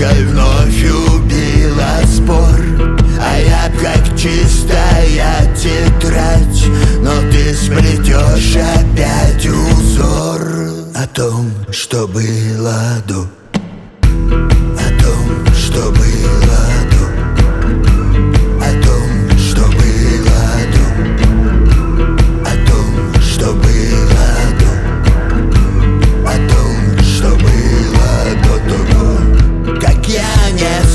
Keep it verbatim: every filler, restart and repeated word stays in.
ошибкой вновь убила спор. А я как чистая тетрадь, но ты сплетешь опять узор о том, что было до, о том, что было до, о том, что было до, о том, что было до, о том, что было до того, как я не